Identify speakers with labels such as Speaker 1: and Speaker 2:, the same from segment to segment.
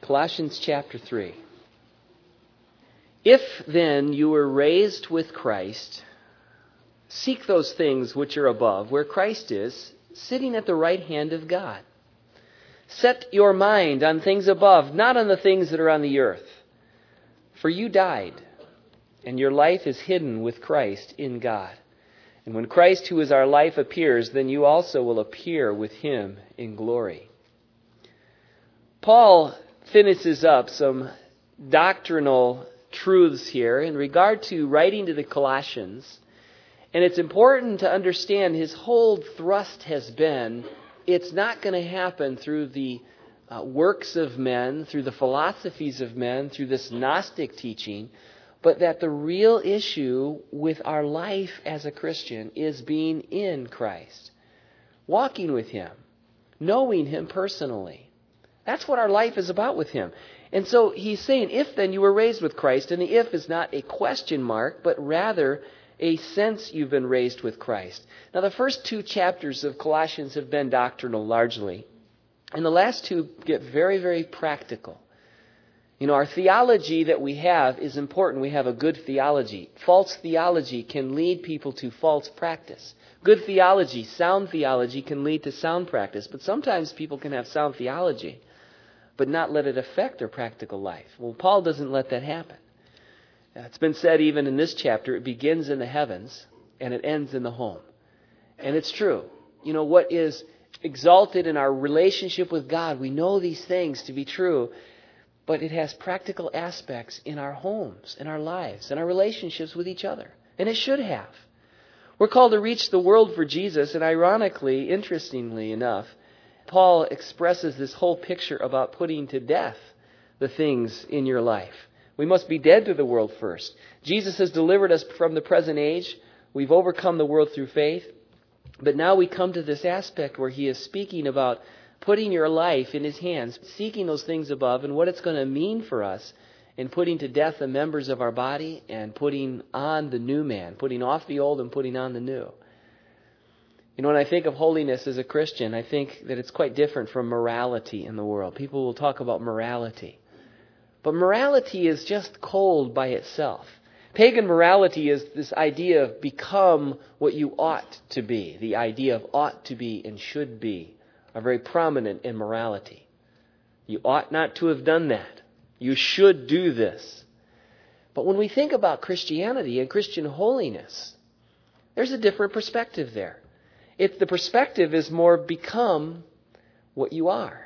Speaker 1: Colossians chapter 3. If then you were raised with Christ, seek those things which are above, where Christ is, sitting at the right hand of God. Set your mind on things above, not on the things that are on the earth. For you died, and your life is hidden with Christ in God. And when Christ, who is our life, appears, then you also will appear with him in glory. Paul finishes up some doctrinal truths here in regard to writing to the Colossians. And it's important to understand his whole thrust has been, it's not going to happen through the works of men, through the philosophies of men, through this Gnostic teaching, but that the real issue with our life as a Christian is being in Christ, walking with him, knowing him personally. That's what our life is about with him. And so he's saying, if then you were raised with Christ, and the if is not a question mark, but rather a sense you've been raised with Christ. Now, the first 2 chapters of Colossians have been doctrinal largely. And the last 2 get very, very practical. You know, our theology that we have is important. We have a good theology. False theology can lead people to false practice. Good theology, sound theology can lead to sound practice. But sometimes people can have sound theology, but not let it affect their practical life. Well, Paul doesn't let that happen. It's been said even in this chapter, it begins in the heavens and it ends in the home. And it's true. You know, what is exalted in our relationship with God, we know these things to be true, but it has practical aspects in our homes, in our lives, in our relationships with each other. And it should have. We're called to reach the world for Jesus, and ironically, interestingly enough, Paul expresses this whole picture about putting to death the things in your life. We must be dead to the world first. Jesus has delivered us from the present age. We've overcome the world through faith. But now we come to this aspect where he is speaking about putting your life in his hands, seeking those things above, and what it's going to mean for us in putting to death the members of our body and putting on the new man, putting off the old and putting on the new. You know, when I think of holiness as a Christian, I think that it's quite different from morality in the world. People will talk about morality. But morality is just cold by itself. Pagan morality is this idea of become what you ought to be. The idea of ought to be and should be are very prominent in morality. You ought not to have done that. You should do this. But when we think about Christianity and Christian holiness, there's a different perspective there. The perspective is more become what you are.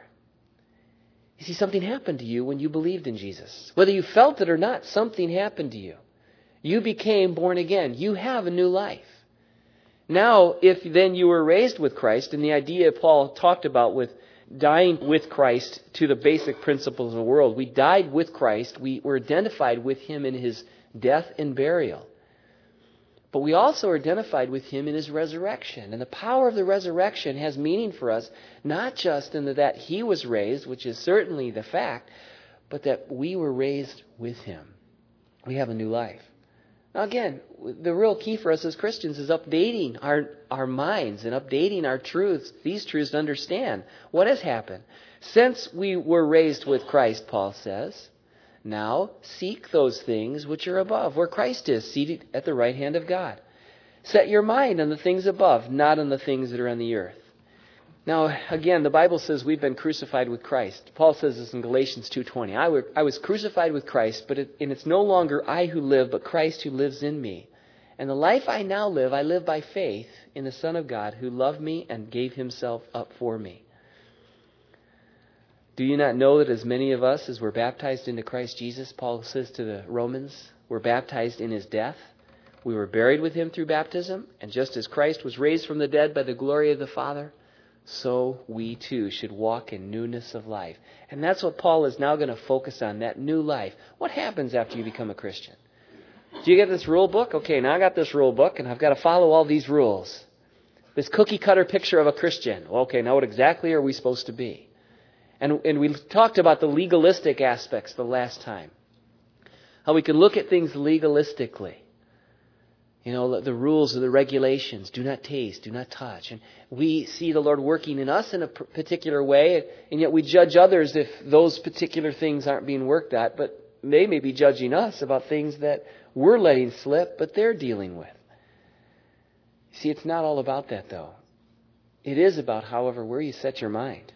Speaker 1: You see, something happened to you when you believed in Jesus. Whether you felt it or not, something happened to you. You became born again. You have a new life. Now, if then you were raised with Christ, and the idea Paul talked about with dying with Christ to the basic principles of the world, we died with Christ. We were identified with him in his death and burial. But we also are identified with him in his resurrection. And the power of the resurrection has meaning for us, not just in that he was raised, which is certainly the fact, but that we were raised with him. We have a new life. Now again, the real key for us as Christians is updating our minds and updating our truths, these truths to understand what has happened. Since we were raised with Christ, Paul says, now seek those things which are above, where Christ is, seated at the right hand of God. Set your mind on the things above, not on the things that are on the earth. Now, again, the Bible says we've been crucified with Christ. Paul says this in Galatians 2:20. I was crucified with Christ, and it's no longer I who live, but Christ who lives in me. And the life I now live, I live by faith in the Son of God who loved me and gave himself up for me. Do you not know that as many of us as were baptized into Christ Jesus, Paul says to the Romans, were baptized in his death? We were buried with him through baptism, and just as Christ was raised from the dead by the glory of the Father, so we too should walk in newness of life. And that's what Paul is now going to focus on, that new life. What happens after you become a Christian? Do you get this rule book? Okay, now I got this rule book, and I've got to follow all these rules. This cookie cutter picture of a Christian. Okay, now what exactly are we supposed to be? And we talked about the legalistic aspects the last time. How we can look at things legalistically. The rules or the regulations, do not taste, do not touch. And we see the Lord working in us in a particular way, and yet we judge others if those particular things aren't being worked at, but they may be judging us about things that we're letting slip, but they're dealing with. See, it's not all about that, though. It is about, however, where you set your mind.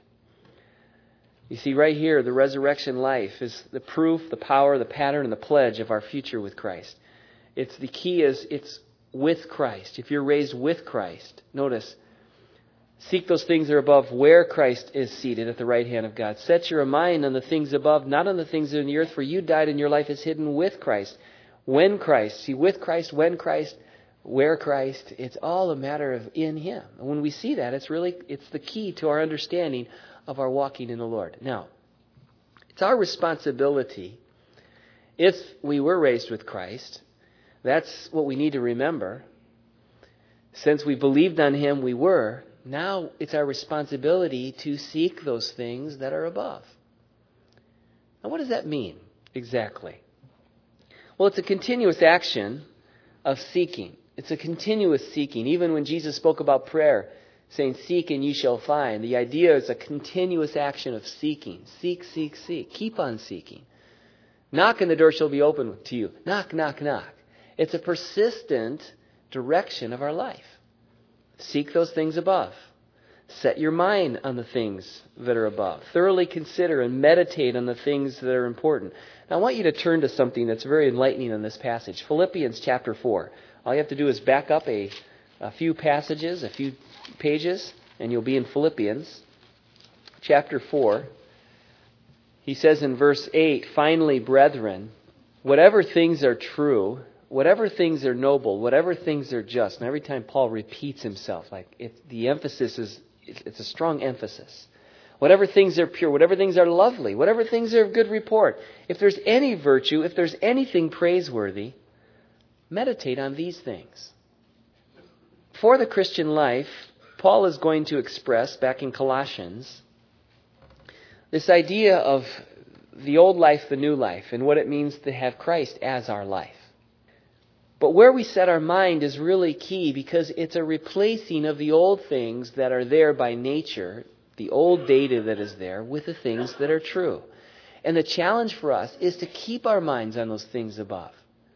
Speaker 1: You see, right here, the resurrection life is the proof, the power, the pattern, and the pledge of our future with Christ. The key is it's with Christ. If you're raised with Christ, notice, seek those things that are above where Christ is seated at the right hand of God. Set your mind on the things above, not on the things in the earth, for you died and your life is hidden with Christ. When Christ, see, with Christ, when Christ, where Christ, it's all a matter of in Him. And when we see that, it's the key to our understanding of our walking in the Lord. Now, it's our responsibility, if we were raised with Christ, that's what we need to remember. Since we believed on Him, we were. Now it's our responsibility to seek those things that are above. Now what does that mean exactly? Well, it's a continuous action of seeking. It's a continuous seeking. Even when Jesus spoke about prayer, saying, seek and you shall find, the idea is a continuous action of seeking. Seek, seek, seek. Keep on seeking. Knock and the door shall be open to you. Knock, knock, knock. It's a persistent direction of our life. Seek those things above. Set your mind on the things that are above. Thoroughly consider and meditate on the things that are important. Now, I want you to turn to something that's very enlightening in this passage. Philippians chapter 4. All you have to do is back up a few passages, a few pages, and you'll be in Philippians chapter 4. He says in verse 8, finally, brethren, whatever things are true, whatever things are noble, whatever things are just. And every time Paul repeats himself, the emphasis it's a strong emphasis. Whatever things are pure, whatever things are lovely, whatever things are of good report. If there's any virtue, if there's anything praiseworthy, meditate on these things. For the Christian life, Paul is going to express, back in Colossians, this idea of the old life, the new life, and what it means to have Christ as our life. But where we set our mind is really key, because it's a replacing of the old things that are there by nature, the old data that is there, with the things that are true. And the challenge for us is to keep our minds on those things above.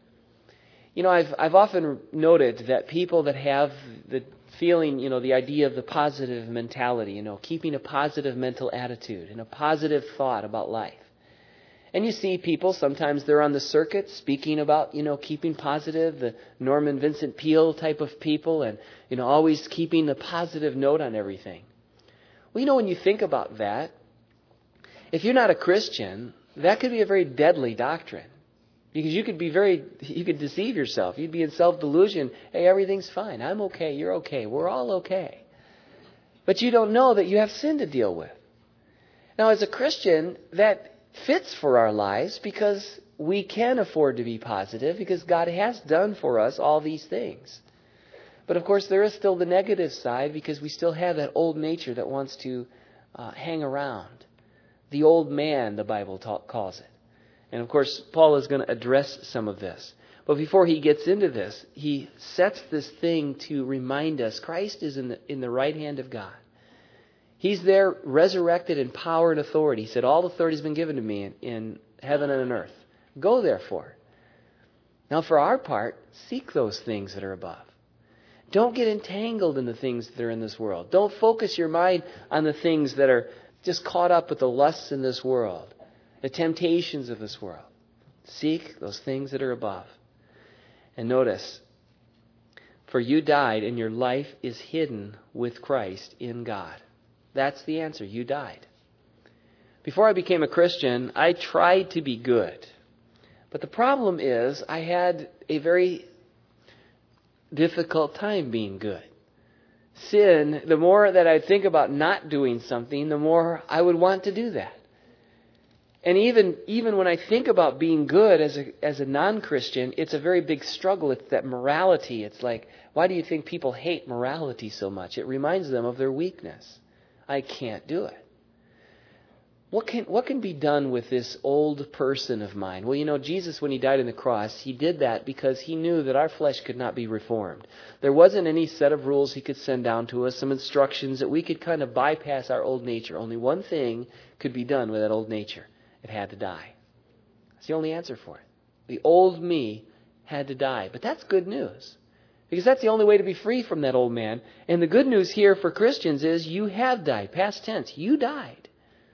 Speaker 1: I've often noted that people that have the feeling, the idea of the positive mentality, keeping a positive mental attitude and a positive thought about life. And you see people, sometimes they're on the circuit speaking about, keeping positive, the Norman Vincent Peale type of people, and, always keeping the positive note on everything. Well, when you think about that, if you're not a Christian, that could be a very deadly doctrine. Because you could deceive yourself. You'd be in self-delusion. Hey, everything's fine. I'm okay. You're okay. We're all okay. But you don't know that you have sin to deal with. Now, as a Christian, that fits for our lives because we can afford to be positive because God has done for us all these things. But of course, there is still the negative side because we still have that old nature that wants to hang around. The old man, the Bible calls it. And of course, Paul is going to address some of this. But before he gets into this, he sets this thing to remind us Christ is in the right hand of God. He's there resurrected in power and authority. He said, all authority has been given to me in heaven and on earth. Go therefore. Now for our part, seek those things that are above. Don't get entangled in the things that are in this world. Don't focus your mind on the things that are just caught up with the lusts in this world, the temptations of this world. Seek those things that are above. And notice, for you died and your life is hidden with Christ in God. That's the answer. You died. Before I became a Christian, I tried to be good. But the problem is I had a very difficult time being good. Sin, the more that I think about not doing something, the more I would want to do that. And even when I think about being good as a non-Christian, it's a very big struggle. It's that morality. It's like, why do you think people hate morality so much? It reminds them of their weakness. I can't do it. What can be done with this old person of mine? Well, Jesus, when he died on the cross, he did that because he knew that our flesh could not be reformed. There wasn't any set of rules he could send down to us, some instructions that we could kind of bypass our old nature. Only one thing could be done with that old nature. It had to die. That's the only answer for it. The old me had to die. But that's good news, because that's the only way to be free from that old man. And the good news here for Christians is you have died. Past tense, you died.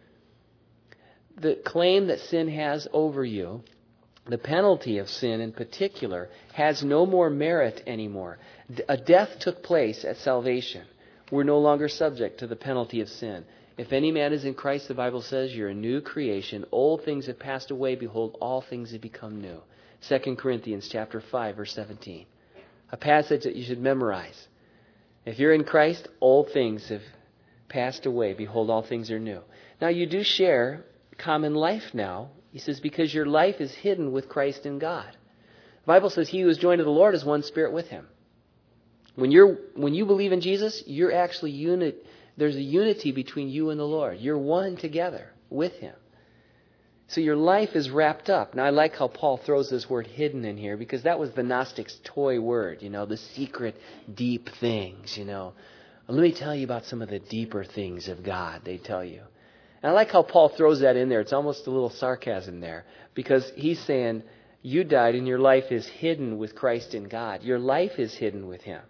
Speaker 1: The claim that sin has over you, the penalty of sin in particular, has no more merit anymore. A death took place at salvation. We're no longer subject to the penalty of sin. If any man is in Christ, the Bible says, you're a new creation. Old things have passed away. Behold, all things have become new. 2 Corinthians chapter 5, verse 17. A passage that you should memorize. If you're in Christ, old things have passed away. Behold, all things are new. Now, you do share common life now. He says, because your life is hidden with Christ in God. The Bible says, he who is joined to the Lord is one spirit with him. When you believe in Jesus, you're actually there's a unity between you and the Lord. You're one together with him. So your life is wrapped up. Now, I like how Paul throws this word hidden in here, because that was the Gnostics' toy word, the secret, deep things, Let me tell you about some of the deeper things of God, they tell you. And I like how Paul throws that in there. It's almost a little sarcasm there, because he's saying you died and your life is hidden with Christ in God. Your life is hidden with him.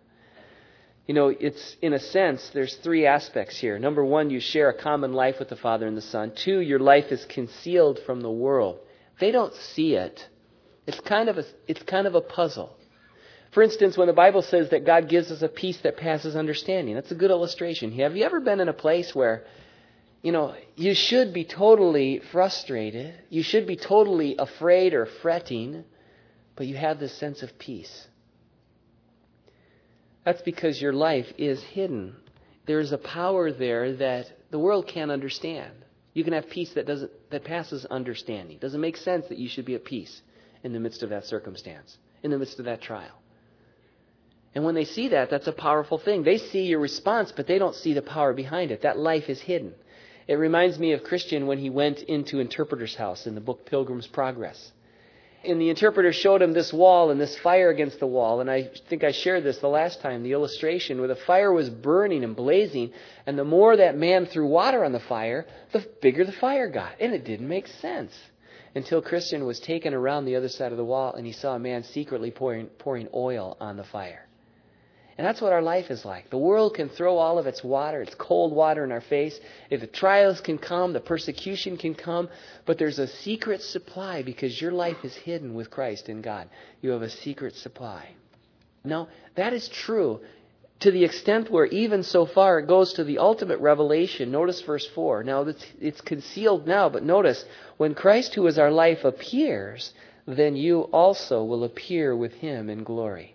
Speaker 1: It's, in a sense, there's three aspects here. Number one, you share a common life with the Father and the Son. Two, your life is concealed from the world. They don't see it. It's kind of a puzzle. For instance, when the Bible says that God gives us a peace that passes understanding, that's a good illustration. Have you ever been in a place where you should be totally frustrated. You should be totally afraid or fretting, but you have this sense of peace. That's because your life is hidden. There's a power there that the world can't understand. You can have peace that passes understanding. It doesn't make sense that you should be at peace in the midst of that circumstance, in the midst of that trial. And when they see that, that's a powerful thing. They see your response, but they don't see the power behind it. That life is hidden. It reminds me of Christian when he went into Interpreter's house in the book Pilgrim's Progress. And the interpreter showed him this wall and this fire against the wall. And I think I shared this the last time, the illustration where the fire was burning and blazing. And the more that man threw water on the fire, the bigger the fire got. And it didn't make sense until Christian was taken around the other side of the wall and he saw a man secretly pouring oil on the fire. And that's what our life is like. The world can throw all of its water, its cold water in our face. If the trials can come, the persecution can come. But there's a secret supply because your life is hidden with Christ in God. You have a secret supply. Now, that is true to the extent where even so far it goes to the ultimate revelation. Notice verse 4. Now, it's concealed now, but notice, when Christ, who is our life, appears, then you also will appear with him in glory.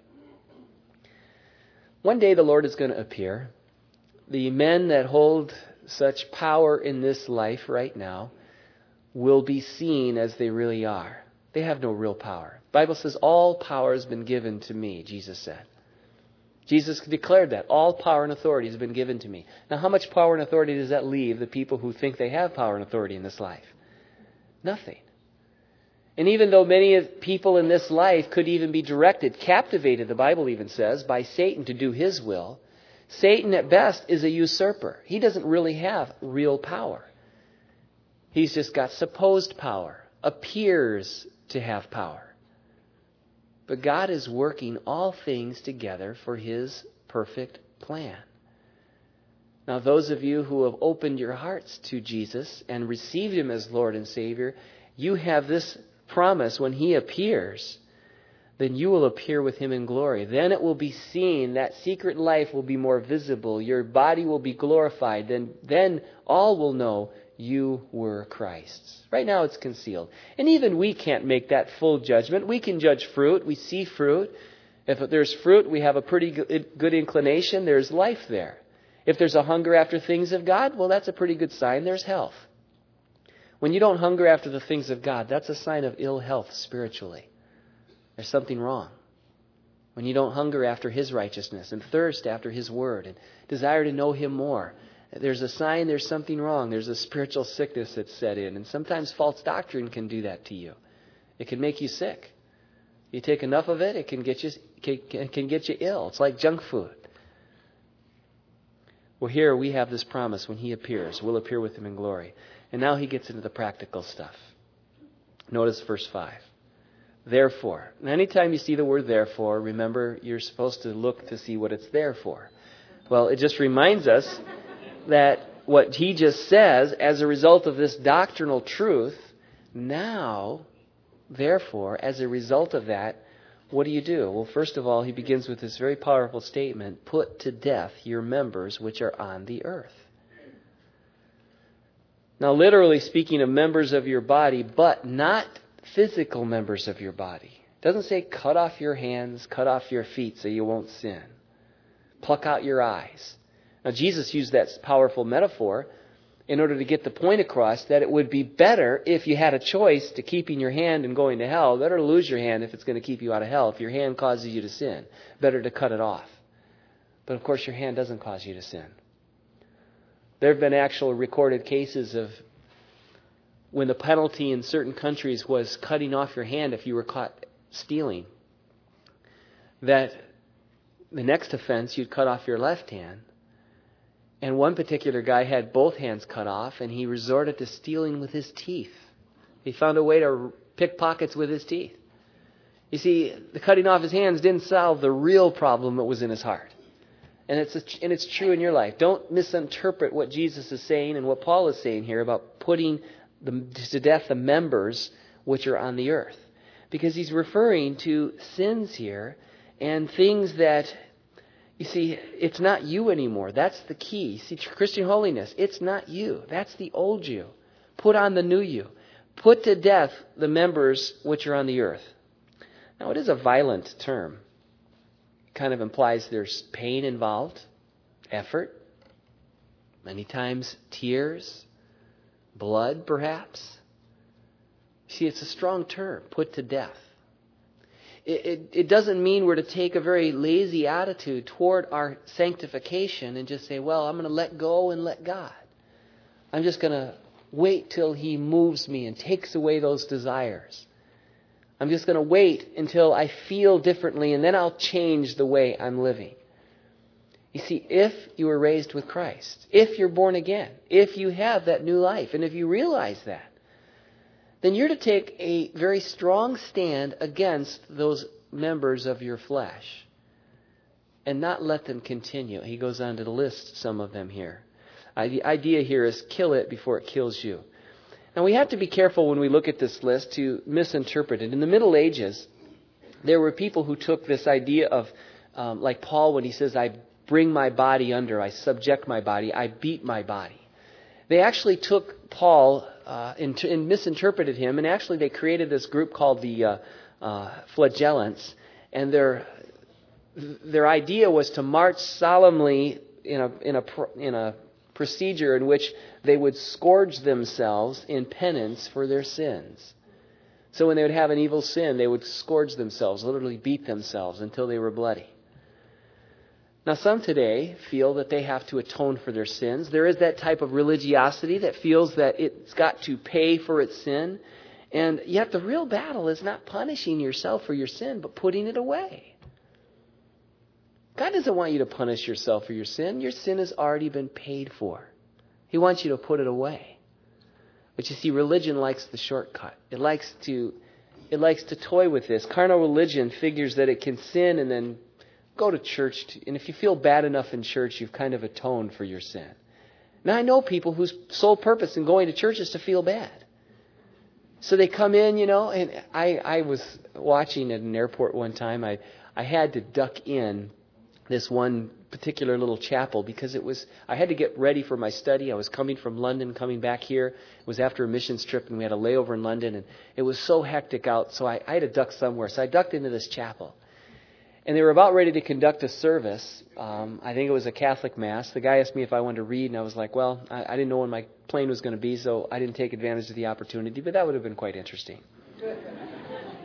Speaker 1: One day the Lord is going to appear. The men that hold such power in this life right now will be seen as they really are. They have no real power. The Bible says, all power has been given to me, Jesus said. Jesus declared that. All power and authority has been given to me. Now, how much power and authority does that leave the people who think they have power and authority in this life? Nothing. And even though many people in this life could even be directed, captivated, the Bible even says, by Satan to do his will, Satan at best is a usurper. He doesn't really have real power. He's just got supposed power, appears to have power. But God is working all things together for his perfect plan. Now, those of you who have opened your hearts to Jesus and received him as Lord and Savior, you have this promise: when he appears, then you will appear with him in glory. Then it will be seen, that secret life will be more visible. Your body will be glorified. Then all will know you were Christ's. Right now it's concealed. And even we can't make that full judgment. We can judge fruit. We see fruit. If there's fruit, we have a pretty good inclination. There's life there. If there's a hunger after things of God, well, that's a pretty good sign. There's health. When you don't hunger after the things of God, that's a sign of ill health spiritually. There's something wrong. When you don't hunger after his righteousness and thirst after his word and desire to know him more, there's a sign there's something wrong. There's a spiritual sickness that's set in. And sometimes false doctrine can do that to you. It can make you sick. You take enough of it, it can get you ill. It's like junk food. Well, here we have this promise: when He appears, we'll appear with Him in glory. And now He gets into the practical stuff. Notice verse 5. Therefore. And anytime you see the word therefore, remember you're supposed to look to see what it's there for. Well, it just reminds us that what he just says, as a result of this doctrinal truth, now, therefore, as a result of that, what do you do? Well, first of all, he begins with this very powerful statement: put to death your members which are on the earth. Now, literally speaking of members of your body, but not physical members of your body. It doesn't say cut off your hands, cut off your feet so you won't sin. Pluck out your eyes. Now, Jesus used that powerful metaphor in order to get the point across that it would be better if you had a choice to keeping your hand and going to hell. Better to lose your hand if it's going to keep you out of hell. If your hand causes you to sin, better to cut it off. But of course, your hand doesn't cause you to sin. There have been actual recorded cases of when the penalty in certain countries was cutting off your hand if you were caught stealing, that the next offense you'd cut off your left hand. And one particular guy had both hands cut off, and he resorted to stealing with his teeth. He found a way to pick pockets with his teeth. You see, the cutting off his hands didn't solve the real problem that was in his heart. And it's true in your life. Don't misinterpret what Jesus is saying and what Paul is saying here about putting to death the members which are on the earth. Because he's referring to sins here and things that, you see, it's not you anymore. That's the key. See, Christian holiness, it's not you. That's the old you. Put on the new you. Put to death the members which are on the earth. Now, it is a violent term. It kind of implies there's pain involved, effort, many times tears, blood, perhaps. See, it's a strong term, put to death. It doesn't mean we're to take a very lazy attitude toward our sanctification and just say, well, I'm going to let go and let God. I'm just going to wait till He moves me and takes away those desires. I'm just going to wait until I feel differently, and then I'll change the way I'm living. You see, if you were raised with Christ, if you're born again, if you have that new life, and if you realize that, then you're to take a very strong stand against those members of your flesh and not let them continue. He goes on to list some of them here. The idea here is kill it before it kills you. Now, we have to be careful when we look at this list to misinterpret it. In the Middle Ages, there were people who took this idea of, like Paul when he says, I bring my body under, I subject my body, I beat my body. They actually took Paul and misinterpreted him, and actually they created this group called the Flagellants, and their idea was to march solemnly in a procedure in which they would scourge themselves in penance for their sins. So when they would have an evil sin, they would scourge themselves, literally beat themselves until they were bloody. Now, some today feel that they have to atone for their sins. There is that type of religiosity that feels that it's got to pay for its sin. And yet the real battle is not punishing yourself for your sin, but putting it away. God doesn't want you to punish yourself for your sin. Your sin has already been paid for. He wants you to put it away. But you see, religion likes the shortcut. It likes to toy with this. Carnal religion figures that it can sin and then go to church, and if you feel bad enough in church, you've kind of atoned for your sin. Now, I know people whose sole purpose in going to church is to feel bad. So they come in, and I was watching at an airport one time. I had to duck in this one particular little chapel because I had to get ready for my study. I was coming from London, coming back here. It was after a missions trip, and we had a layover in London, and it was so hectic out, so I had to duck somewhere. So I ducked into this chapel. And they were about ready to conduct a service. I think it was a Catholic Mass. The guy asked me if I wanted to read, and I was like, well, I didn't know when my plane was going to be, so I didn't take advantage of the opportunity, but that would have been quite interesting.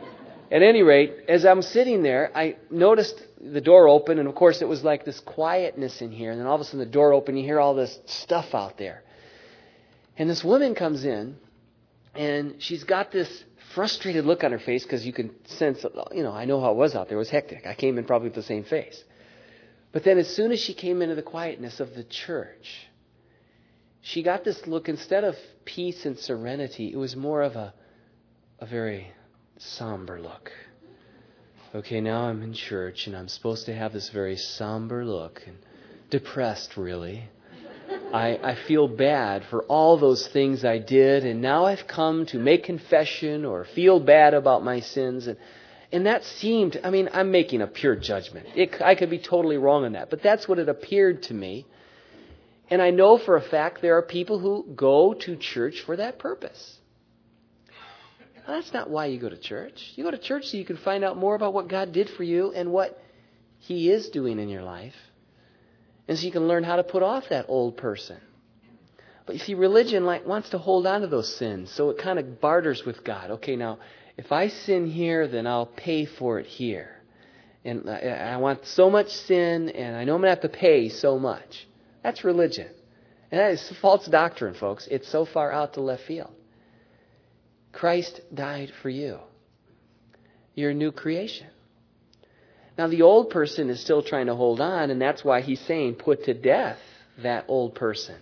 Speaker 1: At any rate, as I'm sitting there, I noticed the door open, and of course it was like this quietness in here, and then all of a sudden the door open, you hear all this stuff out there. And this woman comes in, and she's got this frustrated look on her face because you can sense, I know how it was out there. It was hectic. I came in probably with the same face. But then as soon as she came into the quietness of the church, she got this look, instead of peace and serenity, it was more of a very somber look. Okay, now I'm in church and I'm supposed to have this very somber look and depressed, really. I feel bad for all those things I did, and now I've come to make confession or feel bad about my sins. And that seemed, I'm making a pure judgment. I could be totally wrong on that, but that's what it appeared to me. And I know for a fact there are people who go to church for that purpose. Now, that's not why you go to church. You go to church so you can find out more about what God did for you and what He is doing in your life. And so you can learn how to put off that old person. But you see, religion wants to hold on to those sins, so it kind of barters with God. Okay, now, if I sin here, then I'll pay for it here. And I want so much sin, and I know I'm going to have to pay so much. That's religion. And that is false doctrine, folks. It's so far out to left field. Christ died for you. You're a new creation. Now, the old person is still trying to hold on, and that's why he's saying, put to death that old person.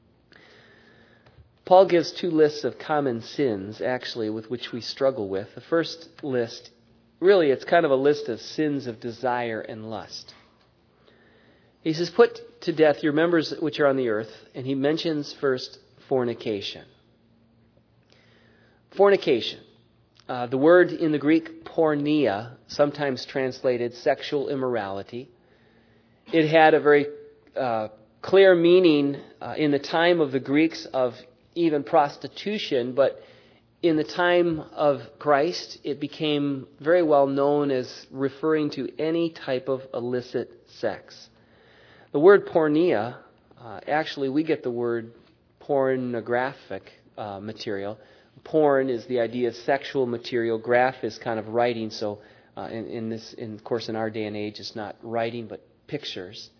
Speaker 1: Paul gives two lists of common sins, actually, with which we struggle with. The first list, really, it's kind of a list of sins of desire and lust. He says, put to death your members which are on the earth, and he mentions first fornication. Fornication. The word in the Greek, porneia, sometimes translated sexual immorality. It had a very clear meaning in the time of the Greeks of even prostitution, but in the time of Christ, it became very well known as referring to any type of illicit sex. The word porneia, actually we get the word pornographic material. Porn is the idea of sexual material. Graph is kind of writing. So, of course, in our day and age, it's not writing but pictures.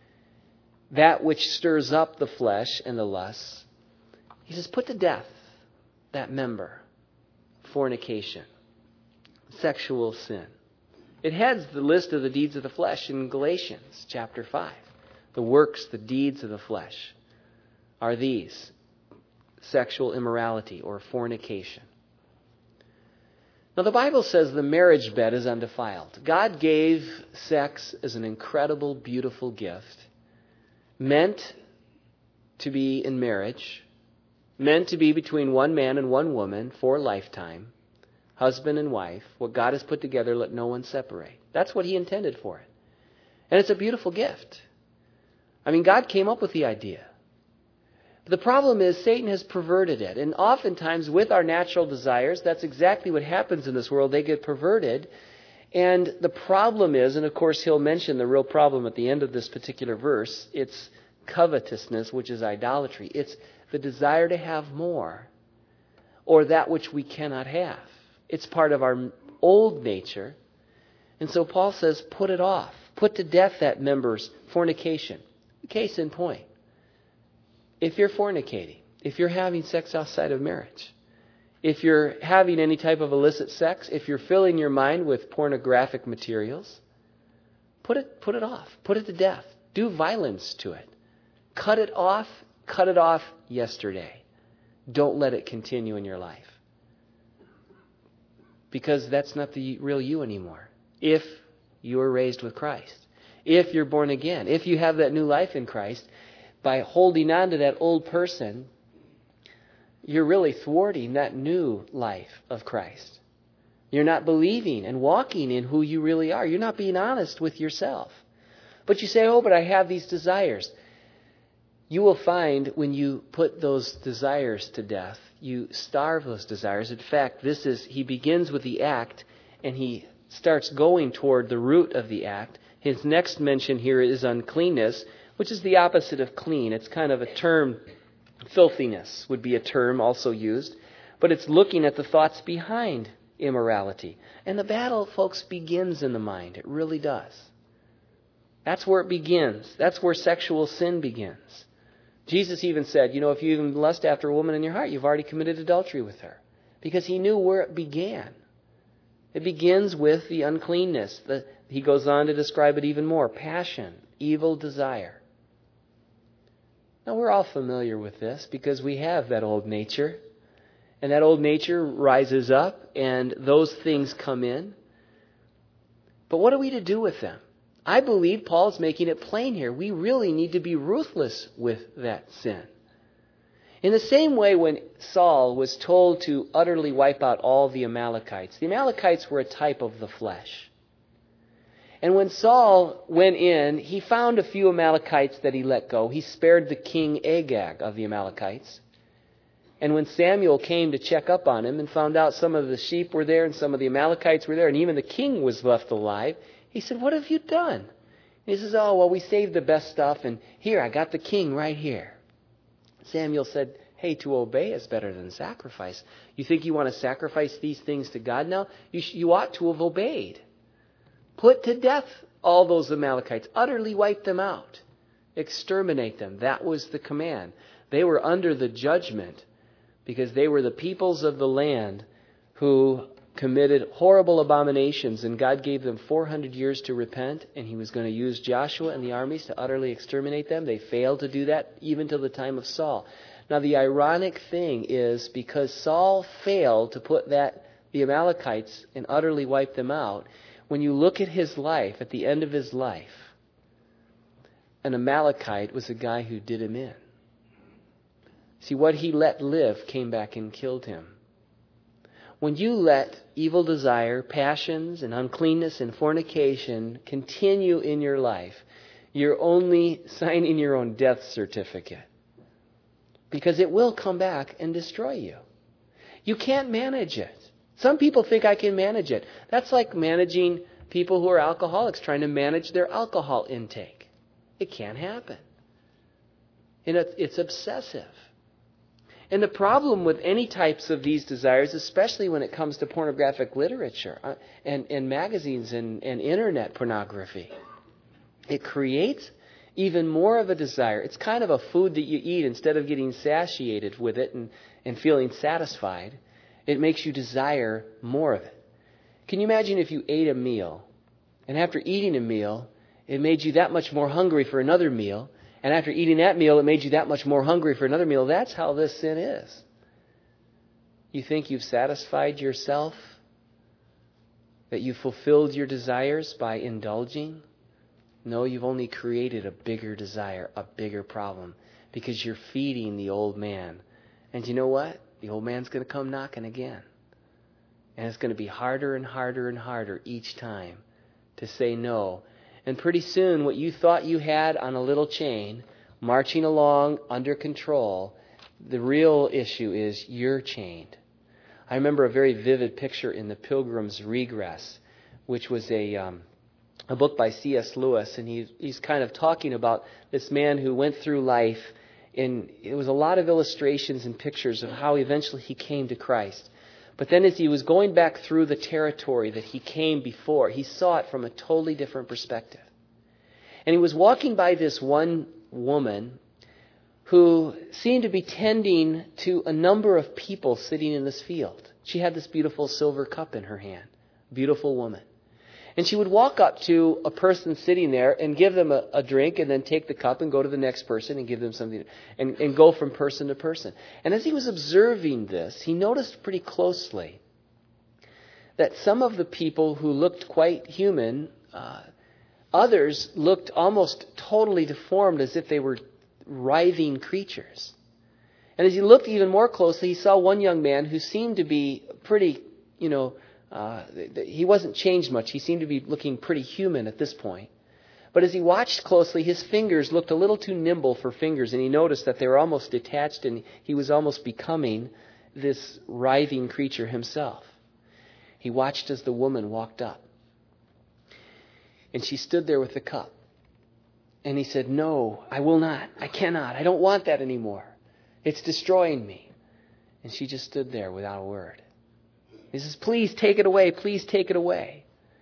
Speaker 1: That which stirs up the flesh and the lusts. He says, put to death that member, fornication, sexual sin. It has the list of the deeds of the flesh in Galatians chapter 5. The works, the deeds of the flesh are these: sexual immorality or fornication. Now, the Bible says the marriage bed is undefiled. God gave sex as an incredible, beautiful gift, meant to be in marriage, meant to be between one man and one woman for a lifetime, husband and wife. What God has put together, let no one separate. That's what He intended for it. And it's a beautiful gift. God came up with the idea. The problem is Satan has perverted it. And oftentimes with our natural desires, that's exactly what happens in this world. They get perverted. And the problem is, and of course he'll mention the real problem at the end of this particular verse, it's covetousness, which is idolatry. It's the desire to have more, or that which we cannot have. It's part of our old nature. And so Paul says, put it off. Put to death that member's fornication. Case in point. If you're fornicating, if you're having sex outside of marriage, if you're having any type of illicit sex, if you're filling your mind with pornographic materials, put it off. Put it to death. Do violence to it. Cut it off. Cut it off yesterday. Don't let it continue in your life. Because that's not the real you anymore. If you were raised with Christ. If you're born again. If you have that new life in Christ, by holding on to that old person, you're really thwarting that new life of Christ. You're not believing and walking in who you really are. You're not being honest with yourself. But you say, but I have these desires. You will find when you put those desires to death, you starve those desires. In fact, he begins with the act and he starts going toward the root of the act. His next mention here is uncleanness, which is the opposite of clean. It's kind of a term. Filthiness would be a term also used. But it's looking at the thoughts behind immorality. And the battle, folks, begins in the mind. It really does. That's where it begins. That's where sexual sin begins. Jesus even said, if you even lust after a woman in your heart, you've already committed adultery with her. Because he knew where it began. It begins with the uncleanness. He goes on to describe it even more. Passion, evil desire. Now, we're all familiar with this because we have that old nature. And that old nature rises up and those things come in. But what are we to do with them? I believe Paul's making it plain here. We really need to be ruthless with that sin. In the same way when Saul was told to utterly wipe out all the Amalekites were a type of the flesh. And when Saul went in, he found a few Amalekites that he let go. He spared the king Agag of the Amalekites. And when Samuel came to check up on him and found out some of the sheep were there and some of the Amalekites were there and even the king was left alive, he said, "What have you done?" And he says, "Oh, well, we saved the best stuff and here, I got the king right here." Samuel said, "Hey, to obey is better than sacrifice. You think you want to sacrifice these things to God now? You ought to have obeyed. Put to death all those Amalekites. Utterly wipe them out. Exterminate them." That was the command. They were under the judgment because they were the peoples of the land who committed horrible abominations, and God gave them 400 years to repent, and he was going to use Joshua and the armies to utterly exterminate them. They failed to do that even till the time of Saul. Now, the ironic thing is because Saul failed to put the Amalekites and utterly wipe them out, when you look at his life, at the end of his life, an Amalekite was a guy who did him in. See, what he let live came back and killed him. When you let evil desire, passions, and uncleanness and fornication continue in your life, you're only signing your own death certificate. Because it will come back and destroy you. You can't manage it. Some people think I can manage it. That's like managing people who are alcoholics, trying to manage their alcohol intake. It can't happen. And it's obsessive. And the problem with any types of these desires, especially when it comes to pornographic literature and magazines and internet pornography, it creates even more of a desire. It's kind of a food that you eat instead of getting satiated with it and feeling satisfied. It makes you desire more of it. Can you imagine if you ate a meal, and after eating a meal, it made you that much more hungry for another meal, and after eating that meal, it made you that much more hungry for another meal? That's how this sin is. You think you've satisfied yourself? That you've fulfilled your desires by indulging? No, you've only created a bigger desire, a bigger problem, because you're feeding the old man. And you know what? The old man's going to come knocking again. And it's going to be harder and harder and harder each time to say no. And pretty soon, what you thought you had on a little chain, marching along under control, the real issue is you're chained. I remember a very vivid picture in The Pilgrim's Regress, which was a book by C.S. Lewis, and he's kind of talking about this man who went through life, and it was a lot of illustrations and pictures of how eventually he came to Christ. But then as he was going back through the territory that he came before, he saw it from a totally different perspective. And he was walking by this one woman who seemed to be tending to a number of people sitting in this field. She had this beautiful silver cup in her hand, beautiful woman. And she would walk up to a person sitting there and give them a drink and then take the cup and go to the next person and give them something and go from person to person. And as he was observing this, he noticed pretty closely that some of the people who looked quite human, others looked almost totally deformed as if they were writhing creatures. And as he looked even more closely, he saw one young man who seemed to be pretty, he wasn't changed much. He seemed to be looking pretty human at this point. But as he watched closely, his fingers looked a little too nimble for fingers, and he noticed that they were almost detached, and he was almost becoming this writhing creature himself. He watched as the woman walked up. And she stood there with the cup. And he said, "No, I will not. I cannot. I don't want that anymore. It's destroying me." And she just stood there without a word. He says, please take it away. Please take it away.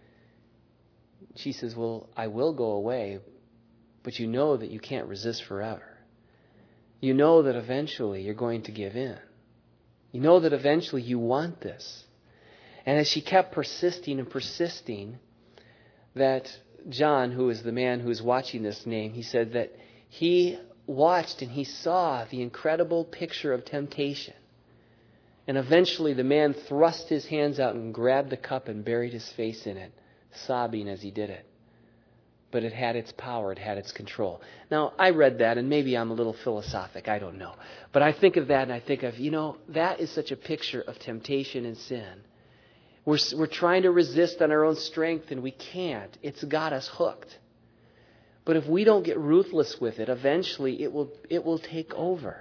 Speaker 1: She says, well, I will go away, but you know that you can't resist forever. You know that eventually you're going to give in. You know that eventually you want this. And as she kept persisting and persisting, that John, who is the man who is watching this name, he said that he watched and he saw the incredible picture of temptation. And eventually the man thrust his hands out and grabbed the cup and buried his face in it, sobbing as he did it. But it had its power, it had its control. Now, I read that, and maybe I'm a little philosophic, I don't know. But I think of that, and I think of, that is such a picture of temptation and sin. We're trying to resist on our own strength, and we can't. It's got us hooked. But if we don't get ruthless with it, eventually it will take over.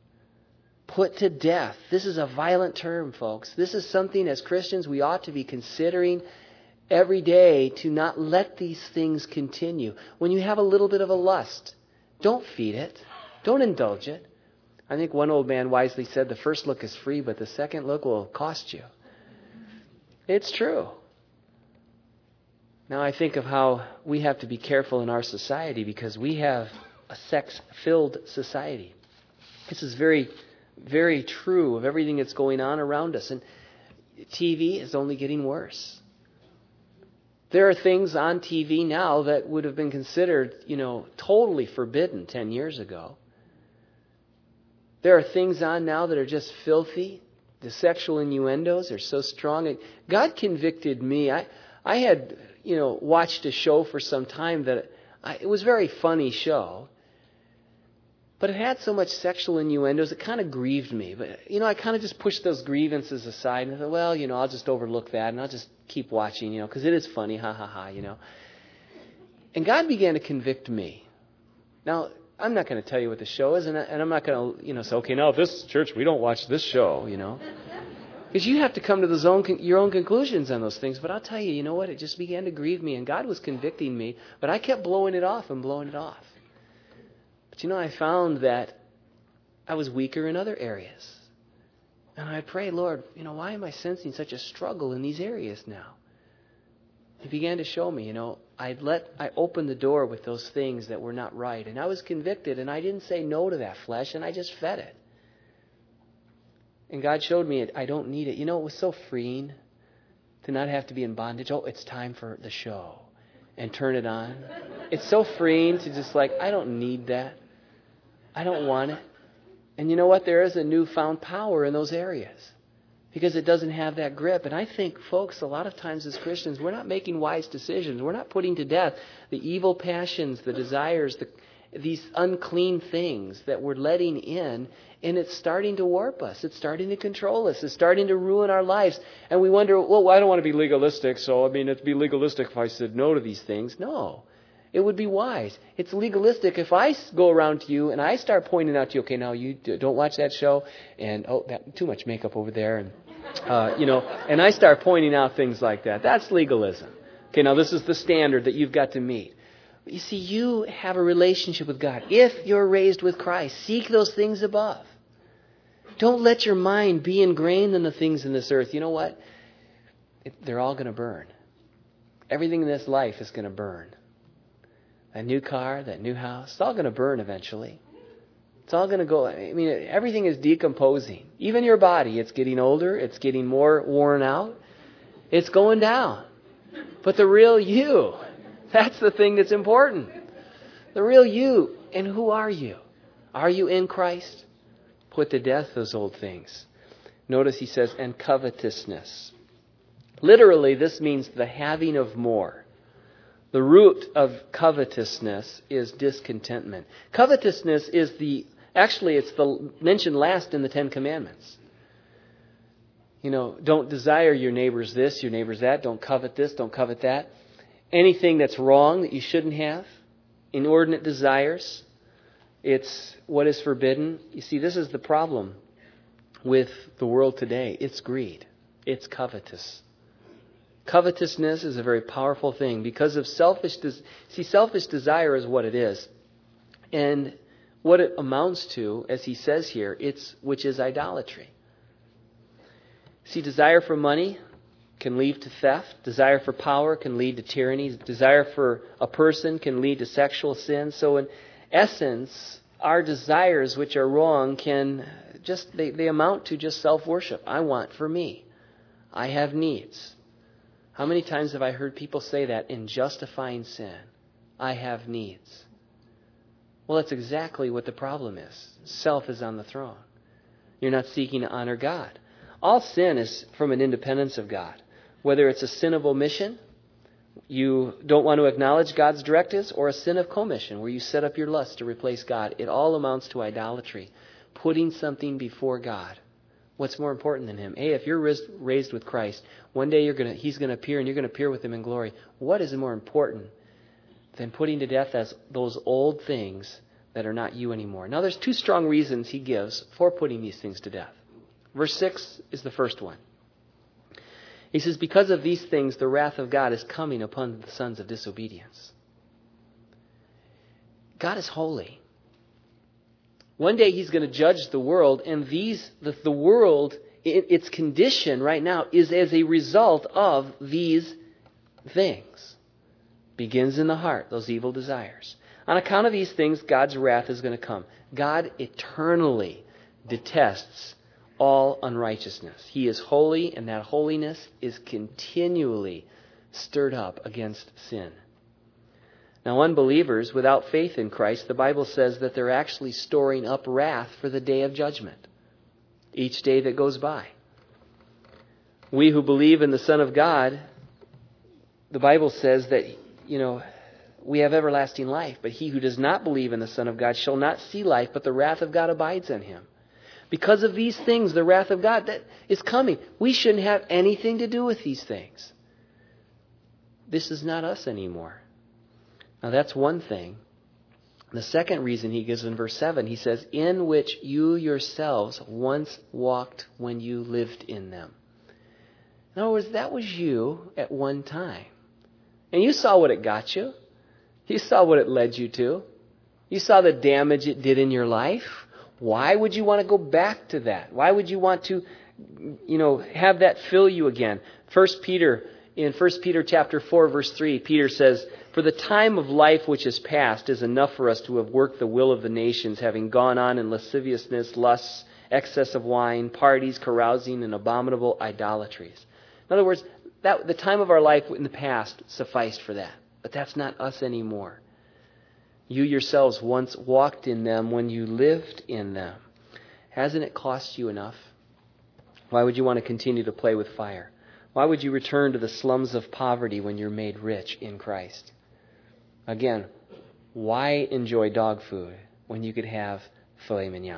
Speaker 1: Put to death. This is a violent term, folks. This is something as Christians we ought to be considering every day, to not let these things continue. When you have a little bit of a lust, don't feed it. Don't indulge it. I think one old man wisely said, the first look is free, but the second look will cost you. It's true. Now I think of how we have to be careful in our society, because we have a sex-filled society. This is very, very true of everything that's going on around us. And TV is only getting worse. There are things on TV now that would have been considered, totally forbidden 10 years ago. There are things on now that are just filthy. The sexual innuendos are so strong. And God convicted me. I had, watched a show for some time that it was a very funny show. But it had so much sexual innuendos, it kind of grieved me. But, I kind of just pushed those grievances aside and I thought, well, I'll just overlook that and I'll just keep watching, because it is funny, ha, ha, ha, And God began to convict me. Now, I'm not going to tell you what the show is, and I'm not going to, say, okay, now this church, we don't watch this show, Because you have to come to your own conclusions on those things. But I'll tell you, you know what? It just began to grieve me, and God was convicting me, but I kept blowing it off and blowing it off. But I found that I was weaker in other areas. And I pray, Lord, why am I sensing such a struggle in these areas now? He began to show me, I opened the door with those things that were not right. And I was convicted, and I didn't say no to that flesh, and I just fed it. And God showed me I don't need it. It was so freeing to not have to be in bondage. Oh, it's time for the show. And turn it on. It's so freeing to just I don't need that. I don't want it. And you know what? There is a newfound power in those areas because it doesn't have that grip. And I think, folks, a lot of times as Christians, we're not making wise decisions. We're not putting to death the evil passions, the desires, these unclean things that we're letting in. And it's starting to warp us. It's starting to control us. It's starting to ruin our lives. And we wonder, well, I don't want to be legalistic. So, it'd be legalistic if I said no to these things. No. It would be wise. It's legalistic if I go around to you and I start pointing out to you, okay, now you don't watch that show, and that too much makeup over there, and and I start pointing out things like that. That's legalism. Okay, now this is the standard that you've got to meet. But you see, you have a relationship with God. If you're raised with Christ, seek those things above. Don't let your mind be ingrained in the things in this earth. You know what? They're all going to burn. Everything in this life is going to burn. That new car, that new house, it's all going to burn eventually. It's all going to go. Everything is decomposing. Even your body, it's getting older. It's getting more worn out. It's going down. But the real you, that's the thing that's important. The real you. And who are you? Are you in Christ? Put to death those old things. Notice he says, and covetousness. Literally, this means the having of more. The root of covetousness is discontentment. Covetousness is it's mentioned last in the Ten Commandments. Don't desire your neighbor's this, your neighbor's that. Don't covet this, don't covet that. Anything that's wrong that you shouldn't have. Inordinate desires. It's what is forbidden. You see, this is the problem with the world today. It's greed. It's covetous. Covetousness is a very powerful thing because of selfish desire is what it is. And what it amounts to, as he says here, which is idolatry. See, desire for money can lead to theft. Desire for power can lead to tyranny. Desire for a person can lead to sexual sin. So in essence, our desires which are wrong can just, they amount to just self-worship. I want for me. I have needs. How many times have I heard people say that in justifying sin? I have needs. Well, that's exactly what the problem is. Self is on the throne. You're not seeking to honor God. All sin is from an independence of God. Whether it's a sin of omission, you don't want to acknowledge God's directives, or a sin of commission, where you set up your lust to replace God. It all amounts to idolatry, putting something before God. What's more important than Him? Hey, if you're raised with Christ, one day He's going to appear, and you're going to appear with Him in glory. What is more important than putting to death as those old things that are not you anymore? Now, there's two strong reasons He gives for putting these things to death. Verse 6 is the first one. He says, because of these things, the wrath of God is coming upon the sons of disobedience. God is holy. One day He's going to judge the world, and the world, its condition right now is as a result of these things. Begins in the heart, those evil desires. On account of these things, God's wrath is going to come. God eternally detests all unrighteousness. He is holy, and that holiness is continually stirred up against sin. Now, unbelievers without faith in Christ, the Bible says that they're actually storing up wrath for the day of judgment, each day that goes by. We who believe in the Son of God, the Bible says that, we have everlasting life, but he who does not believe in the Son of God shall not see life, but the wrath of God abides on him. Because of these things, the wrath of God that is coming. We shouldn't have anything to do with these things. This is not us anymore. Now that's one thing. The second reason he gives in verse 7, he says, in which you yourselves once walked when you lived in them. In other words, that was you at one time. And you saw what it got you. You saw what it led you to. You saw the damage it did in your life. Why would you want to go back to that? Why would you want to, have that fill you again? In 1 Peter chapter 4, verse 3, Peter says, for the time of life which is past is enough for us to have worked the will of the nations, having gone on in lasciviousness, lusts, excess of wine, parties, carousing, and abominable idolatries. In other words, the time of our life in the past sufficed for that. But that's not us anymore. You yourselves once walked in them when you lived in them. Hasn't it cost you enough? Why would you want to continue to play with fire? Why would you return to the slums of poverty when you're made rich in Christ? Again, why enjoy dog food when you could have filet mignon?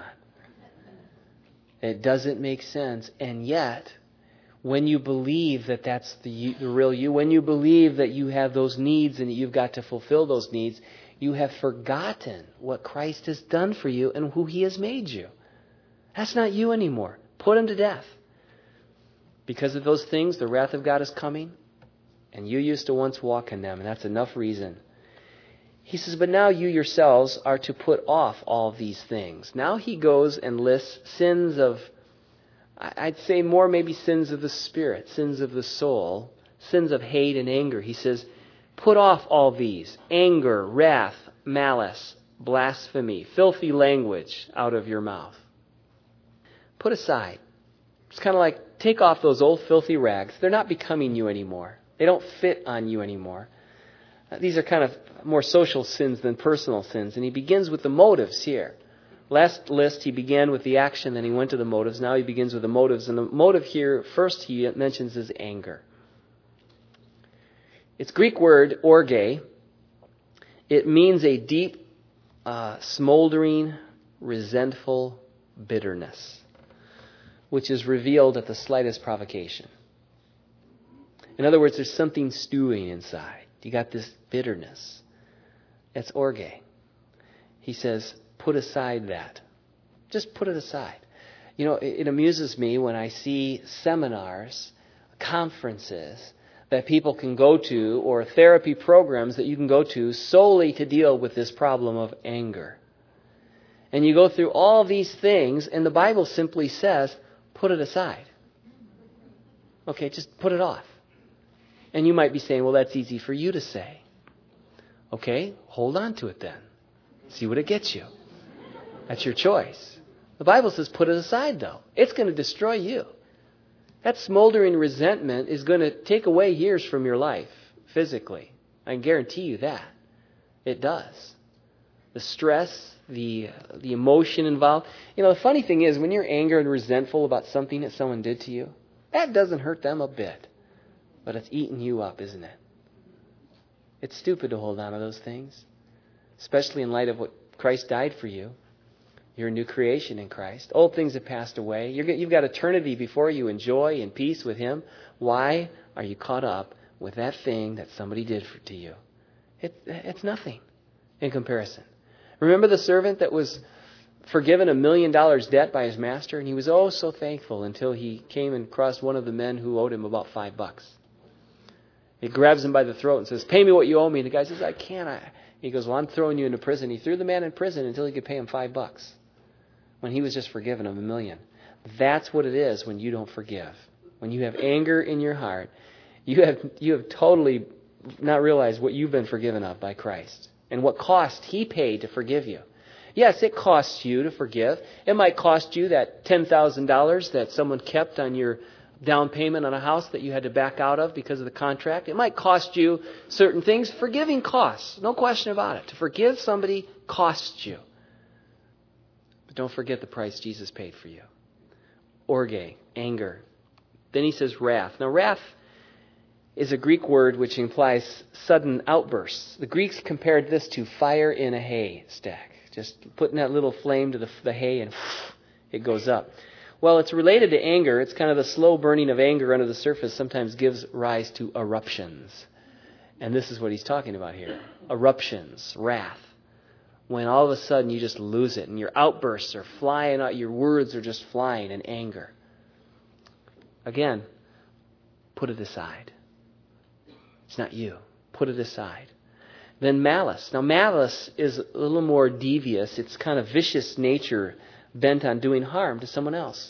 Speaker 1: It doesn't make sense. And yet, when you believe that that's the real you, when you believe that you have those needs and that you've got to fulfill those needs, you have forgotten what Christ has done for you and who He has made you. That's not you anymore. Put Him to death. Because of those things, the wrath of God is coming, and you used to once walk in them, and that's enough reason. He says, but now you yourselves are to put off all these things. Now he goes and lists sins of, I'd say more maybe sins of the spirit, sins of the soul, sins of hate and anger. He says, put off all these: anger, wrath, malice, blasphemy, filthy language out of your mouth. Put aside. It's kind of like take off those old filthy rags. They're not becoming you anymore. They don't fit on you anymore. These are kind of more social sins than personal sins. And he begins with the motives here. Last list, he began with the action, then he went to the motives. Now he begins with the motives. And the motive here, first he mentions is anger. It's Greek word, orge. It means a deep, smoldering, resentful bitterness, which is revealed at the slightest provocation. In other words, there's something stewing inside. You got this bitterness. That's orge. He says, put aside that. Just put it aside. It amuses me when I see seminars, conferences that people can go to, or therapy programs that you can go to solely to deal with this problem of anger. And you go through all these things, and the Bible simply says, put it aside. Okay, just put it off. And you might be saying, well, that's easy for you to say. Okay, hold on to it then. See what it gets you. That's your choice. The Bible says put it aside, though. It's going to destroy you. That smoldering resentment is going to take away years from your life, physically. I can guarantee you that. It does. The stress, the emotion involved. The funny thing is, when you're angry and resentful about something that someone did to you, that doesn't hurt them a bit. But it's eating you up, isn't it? It's stupid to hold on to those things, especially in light of what Christ died for you. You're a new creation in Christ. Old things have passed away. You've got eternity before you in joy and peace with Him. Why are you caught up with that thing that somebody did to you? It's nothing in comparison. Remember the servant that was forgiven $1 million debt by his master, and he was oh so thankful until he came and crossed one of the men who owed him about $5. He grabs him by the throat and says, "Pay me what you owe me." And the guy says, "I can't." He goes, "Well, I'm throwing you into prison." He threw the man in prison until he could pay him $5 when he was just forgiven of $1 million. That's what it is when you don't forgive. When you have anger in your heart, you have totally not realized what you've been forgiven of by Christ and what cost He paid to forgive you. Yes, it costs you to forgive. It might cost you that $10,000 that someone kept on your down payment on a house that you had to back out of because of the contract. It might cost you certain things. Forgiving costs. No question about it. To forgive somebody costs you. But don't forget the price Jesus paid for you. Orge, anger. Then he says wrath. Now wrath is a Greek word which implies sudden outbursts. The Greeks compared this to fire in a haystack. Just putting that little flame to the hay and it goes up. Well, it's related to anger. It's kind of the slow burning of anger under the surface sometimes gives rise to eruptions. And this is what he's talking about here. Eruptions, wrath. When all of a sudden you just lose it and your outbursts are flying out, your words are just flying in anger. Again, put it aside. It's not you. Put it aside. Then malice. Now malice is a little more devious. It's kind of vicious nature bent on doing harm to someone else.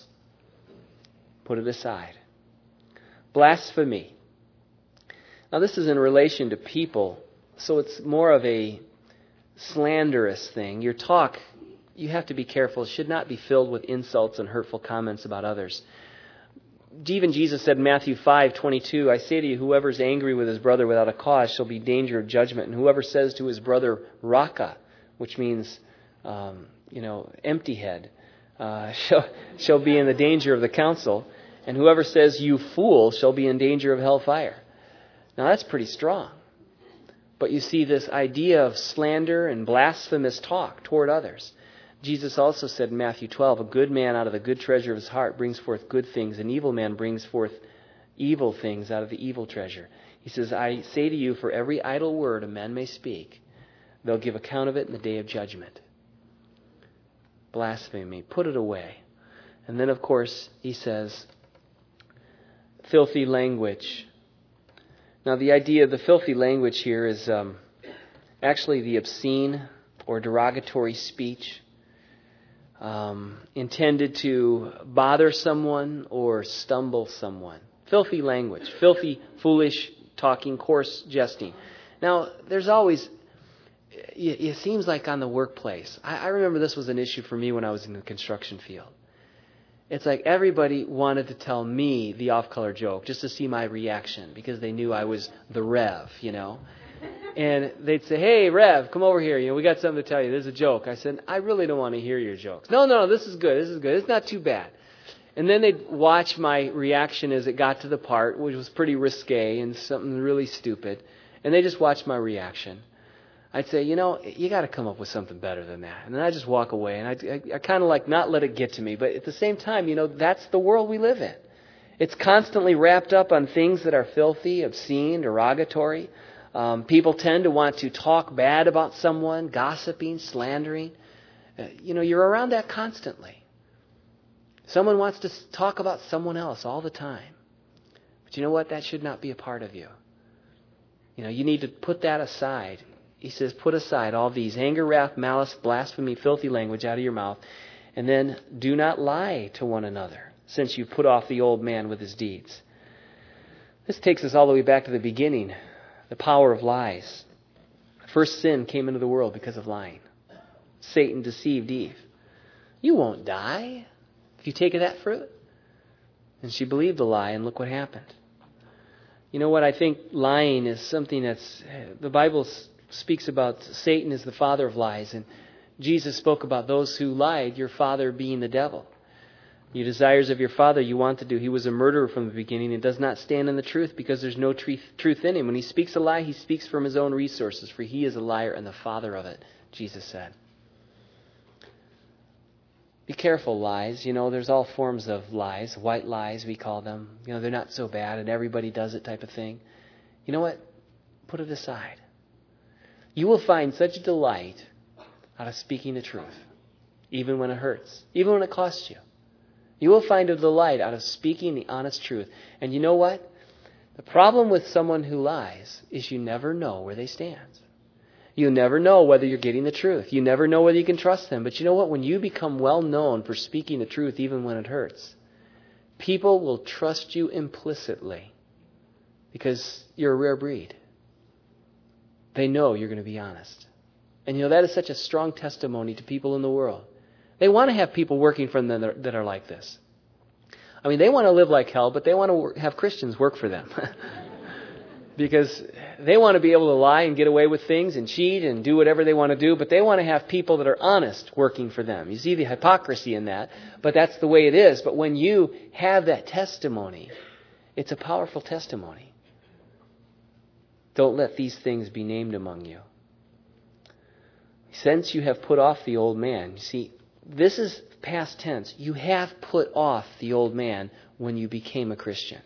Speaker 1: Put it aside. Blasphemy. Now this is in relation to people, so it's more of a slanderous thing. Your talk, you have to be careful, it should not be filled with insults and hurtful comments about others. Even Jesus said in Matthew 5:22, "I say to you, whoever is angry with his brother without a cause shall be in danger of judgment. And whoever says to his brother, raka," which means, empty head, shall be in the danger of the council. And whoever says, "you fool," shall be in danger of hellfire. Now that's pretty strong. But you see this idea of slander and blasphemous talk toward others. Jesus also said in Matthew 12, "A good man out of the good treasure of his heart brings forth good things. An evil man brings forth evil things out of the evil treasure." He says, "I say to you, for every idle word a man may speak, they'll give account of it in the day of judgment." Blasphemy, put it away. And then, of course, he says, filthy language. Now, the idea of the filthy language here is actually the obscene or derogatory speech intended to bother someone or stumble someone. Filthy language, filthy, foolish talking, coarse jesting. Now, there's always, it seems like on the workplace. I remember this was an issue for me when I was in the construction field. It's like everybody wanted to tell me the off-color joke just to see my reaction because they knew I was the Rev, And they'd say, "Hey, Rev, come over here. We got something to tell you. There's a joke." I said, "I really don't want to hear your jokes." No, this is good. It's not too bad. And then they'd watch my reaction as it got to the part, which was pretty risque and something really stupid. And they just watched my reaction. I'd say, you got to come up with something better than that. And then I'd just walk away. And I kind of like not let it get to me. But at the same time, that's the world we live in. It's constantly wrapped up on things that are filthy, obscene, derogatory. People tend to want to talk bad about someone, gossiping, slandering. You're around that constantly. Someone wants to talk about someone else all the time. But you know what? That should not be a part of you. You need to put that aside. He says, put aside all these: anger, wrath, malice, blasphemy, filthy language out of your mouth. And then do not lie to one another, since you put off the old man with his deeds. This takes us all the way back to the beginning, the power of lies. First sin came into the world because of lying. Satan deceived Eve. You won't die if you take of that fruit. And she believed the lie, and look what happened. You know what? I think lying is something the Bible speaks about Satan as the father of lies, and Jesus spoke about those who lied, your father being the devil. Your desires of your father you want to do. He was a murderer from the beginning and does not stand in the truth because there's no truth in him. When he speaks a lie, he speaks from his own resources, for he is a liar and the father of it, Jesus said. Be careful, lies. There's all forms of lies. White lies, we call them. They're not so bad and everybody does it type of thing. You know what? Put it aside. You will find such delight out of speaking the truth, even when it hurts, even when it costs you. You will find a delight out of speaking the honest truth. And you know what? The problem with someone who lies is you never know where they stand. You never know whether you're getting the truth. You never know whether you can trust them. But you know what? When you become well known for speaking the truth, even when it hurts, people will trust you implicitly because you're a rare breed. They know you're going to be honest. And that is such a strong testimony to people in the world. They want to have people working for them that are like this. I mean, they want to live like hell, but they want to have Christians work for them. Because they want to be able to lie and get away with things and cheat and do whatever they want to do, but they want to have people that are honest working for them. You see the hypocrisy in that, but that's the way it is. But when you have that testimony, it's a powerful testimony. Don't let these things be named among you. Since you have put off the old man, you see, this is past tense. You have put off the old man when you became a Christian.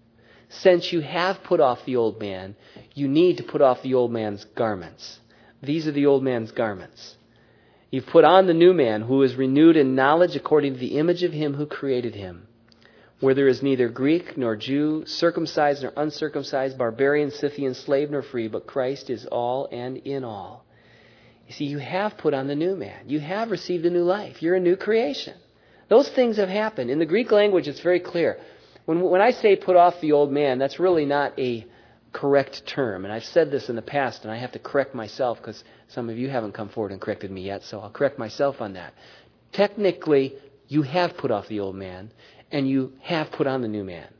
Speaker 1: Since you have put off the old man, you need to put off the old man's garments. These are the old man's garments. You've put on the new man, who is renewed in knowledge according to the image of him who created him, where there is neither Greek nor Jew, circumcised nor uncircumcised, barbarian, Scythian, slave nor free, but Christ is all and in all. You see, you have put on the new man. You have received a new life. You're a new creation. Those things have happened. In the Greek language, it's very clear. When I say put off the old man, that's really not a correct term. And I've said this in the past, and I have to correct myself because some of you haven't come forward and corrected me yet, so I'll correct myself on that. Technically, you have put off the old man, and you have put on the new man.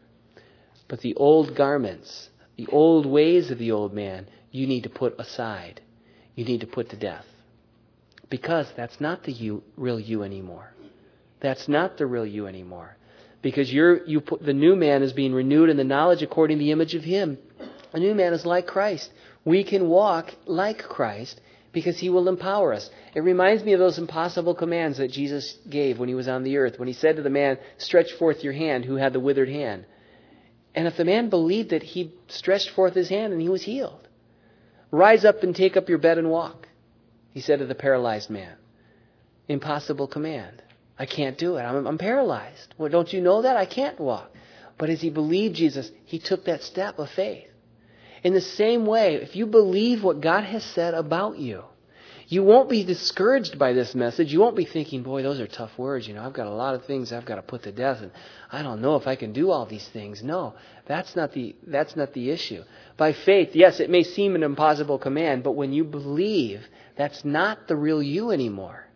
Speaker 1: But the old garments, the old ways of the old man, you need to put aside. You need to put to death. Because that's not the real you anymore. That's not the real you anymore. Because the new man is being renewed in the knowledge according to the image of him. A new man is like Christ. We can walk like Christ because he will empower us. It reminds me of those impossible commands that Jesus gave when he was on the earth. When he said to the man, stretch forth your hand, who had the withered hand. And if the man believed it, he stretched forth his hand and he was healed. Rise up and take up your bed and walk, he said to the paralyzed man. Impossible command. I can't do it. I'm paralyzed. Well, don't you know that? I can't walk. But as he believed Jesus, he took that step of faith. In the same way, if you believe what God has said about you, you won't be discouraged by this message. You won't be thinking, boy, those are tough words. I've got a lot of things I've got to put to death, and I don't know if I can do all these things. No, that's not the issue. By faith, yes, it may seem an impossible command, but when you believe, that's not the real you anymore.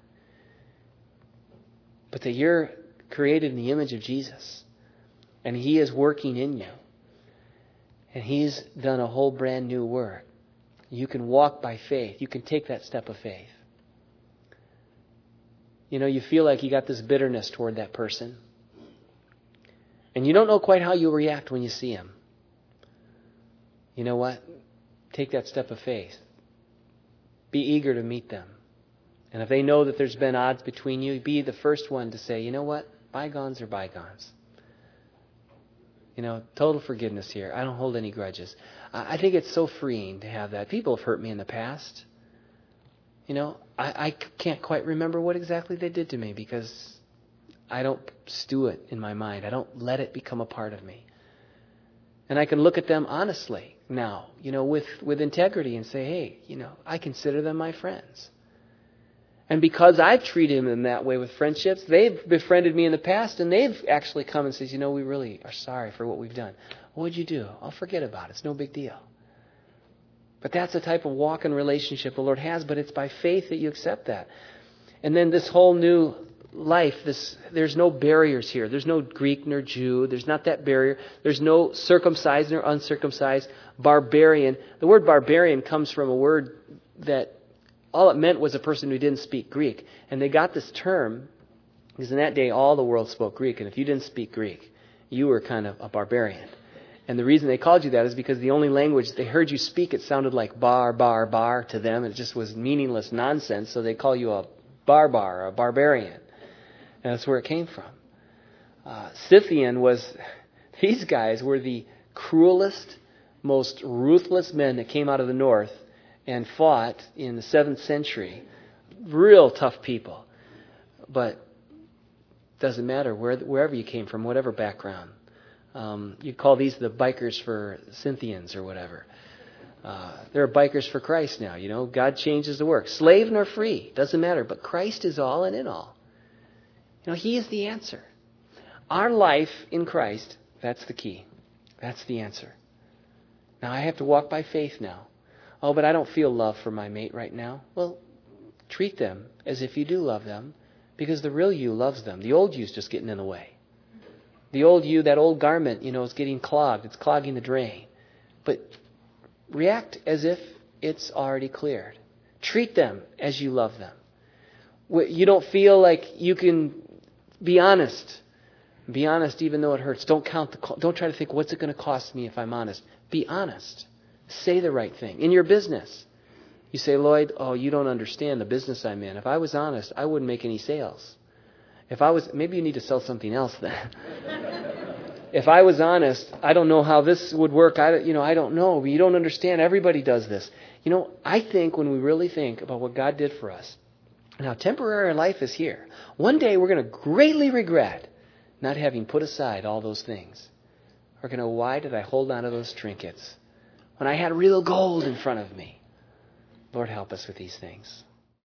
Speaker 1: But that you're created in the image of Jesus, and he is working in you, and he's done a whole brand new work. You can walk by faith. You can take that step of faith. You feel like you got this bitterness toward that person. And you don't know quite how you'll react when you see him. You know what? Take that step of faith. Be eager to meet them. And if they know that there's been odds between you, be the first one to say, you know what? Bygones are bygones. Total forgiveness here. I don't hold any grudges. I think it's so freeing to have that. People have hurt me in the past. I can't quite remember what exactly they did to me because I don't stew it in my mind. I don't let it become a part of me. And I can look at them honestly now, with integrity and say, hey, I consider them my friends. And because I've treated them that way with friendships, they've befriended me in the past, and they've actually come and says, we really are sorry for what we've done. What'd you do? I'll forget about it. It's no big deal. But that's the type of walk and relationship the Lord has, but it's by faith that you accept that. And then this whole new life, there's no barriers here. There's no Greek nor Jew. There's not that barrier. There's no circumcised nor uncircumcised, barbarian. The word barbarian comes from a word that all it meant was a person who didn't speak Greek. And they got this term because in that day all the world spoke Greek. And if you didn't speak Greek, you were kind of a barbarian. And the reason they called you that is because the only language they heard you speak, it sounded like bar, bar, bar to them. It just was meaningless nonsense. So they call you a barbar, a barbarian. And that's where it came from. Scythian these guys were the cruelest, most ruthless men that came out of the north and fought in the 7th century. Real tough people. But it doesn't matter wherever you came from, whatever background. You call these the bikers for Scythians or whatever. There are bikers for Christ now. God changes the work. Slave nor free, doesn't matter. But Christ is all and in all. He is the answer. Our life in Christ, that's the key. That's the answer. Now I have to walk by faith now. Oh, but I don't feel love for my mate right now. Well, treat them as if you do love them, because the real you loves them. The old you's just getting in the way. The old you, that old garment, is getting clogged. It's clogging the drain. But react as if it's already cleared. Treat them as you love them. You don't feel like you can be honest. Be honest even though it hurts. Don't try to think, what's it going to cost me if I'm honest? Be honest. Say the right thing. In your business, you say, Lloyd, you don't understand the business I'm in. If I was honest, I wouldn't make any sales. Maybe you need to sell something else then. If I was honest, I don't know how this would work. I don't know. You don't understand. Everybody does this. I think when we really think about what God did for us, now temporary life is here. One day we're going to greatly regret not having put aside all those things. We're going to, why did I hold on to those trinkets when I had real gold in front of me? Lord, help us with these things.